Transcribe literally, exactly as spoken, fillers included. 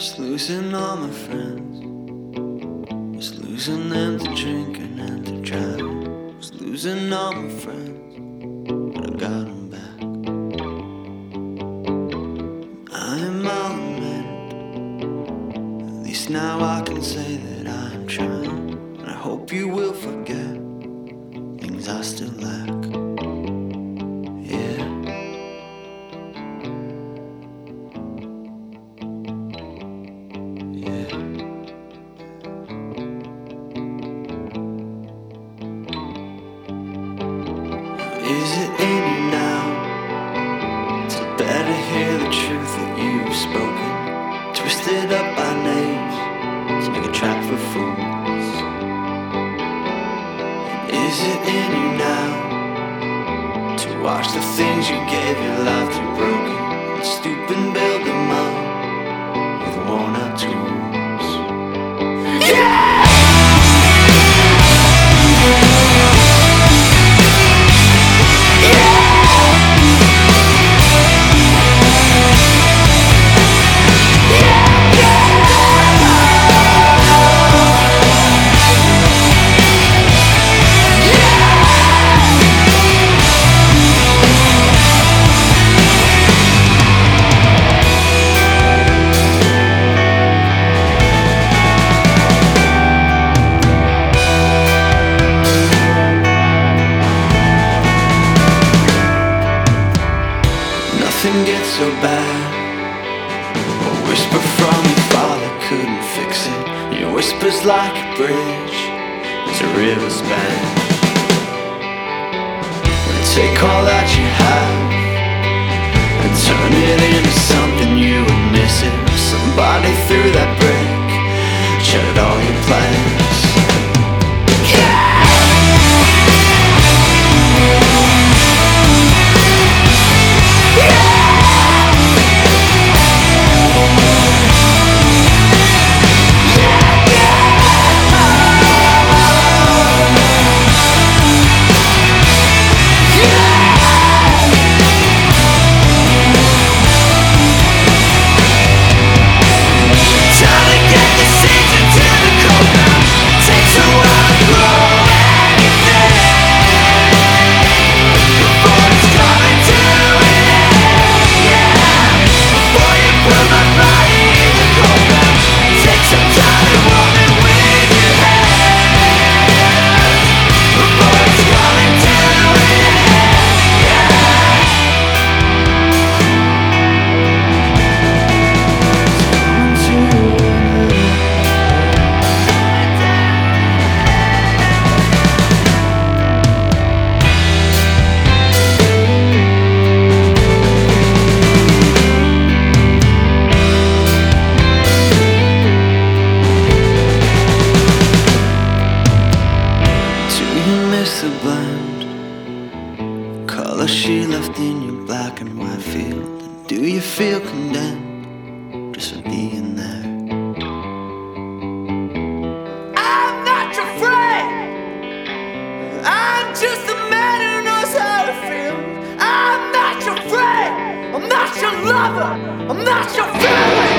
Just losing all my friends, just losing them to drinking and to driving. Just losing all my friends, but I got them back. I am all mend. At least now I can say that I am trying. And I hope you will forget things I still lack. Yeah. Is it in you now to better hear the truth that you've spoken, twisted up by names to make a trap for fools? And is it in you now to watch the things you gave your life to broken and stoop and build them up with worn out tools? Yeah! Nothing gets so bad. A whisper from your father couldn't fix it. Your whisper's like a bridge as a river spans. Take all that you have and turn it into something you would miss it. Somebody threw that brick, shattered all your plans. Yeah! The blend color she left in your black and white field. And do you feel condemned just for being there? I'm not your friend, I'm just a man who knows how to feel. I'm not your friend, I'm not your lover, I'm not your family.